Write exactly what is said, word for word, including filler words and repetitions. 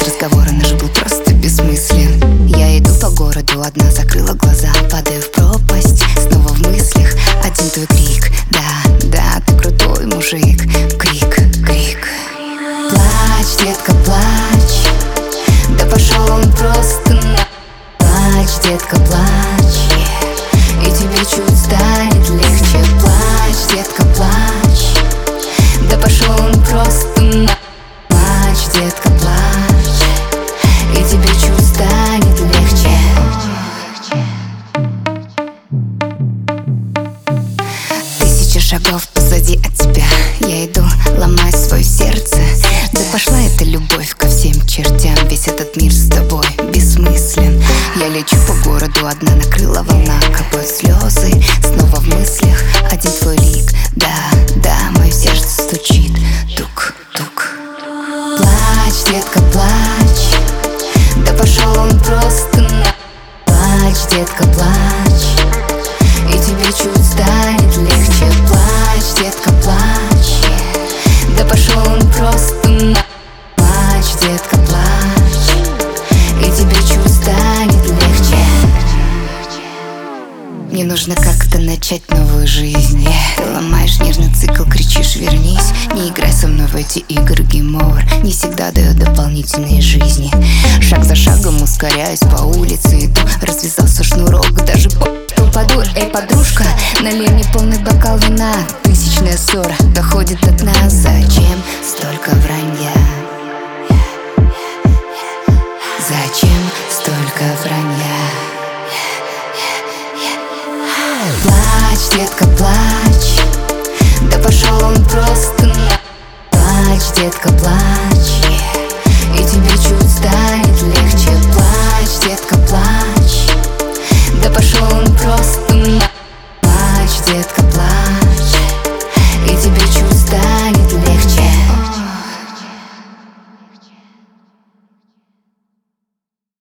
разговора наш был просто бессмыслен. Я иду по городу одна, закрыла глаза, падаю в пропасть, снова в мыслях один твой крик. Да, да, ты крутой мужик. Крик, крик. Плачь, детка, плачь. Да пошел он просто на. Плачь, детка, плачь, и тебе чуть станет легче. Плачь, детка, плачь. Да пошел он просто на. Плачь, детка, плачь, и тебе чуть станет легче. Тысяча шагов позади от тебя. Я иду, ломая свое сердце. Да пошла эта любовь ко всем чертям. Весь этот мир с тобой бессмыслен. Я лечу по городу одна, накрыла волна, капают слезы, снова в мыслях один твой лик. Да, да, мое сердце стучит. Тук, тук. Плачь, детка, плачь. Да пошел он просто на. Плачь, детка, плачь, и тебе чуть станет легче. Плачь, детка, плачь. Да пошел он просто на. Плачь, детка, плачь, и тебе чуть станет легче. Мне нужно как-то начать новую жизнь. Ты ломаешь нервный цикл, кричишь вернись. Не играй со мной в эти игры, гейм овер не всегда дает дополнительные жизни. Шаг за шагом ускоряюсь по улице, иду, развязался шнурок, даже по упаду. Эй, подружка, налей мне полный бокал вина. Тысячная ссора доходит до дна. Зачем столько вранья? Зачем столько вранья? Плачь, детка, плачь. Да пошел он просто на. Плачь, детка, плачь,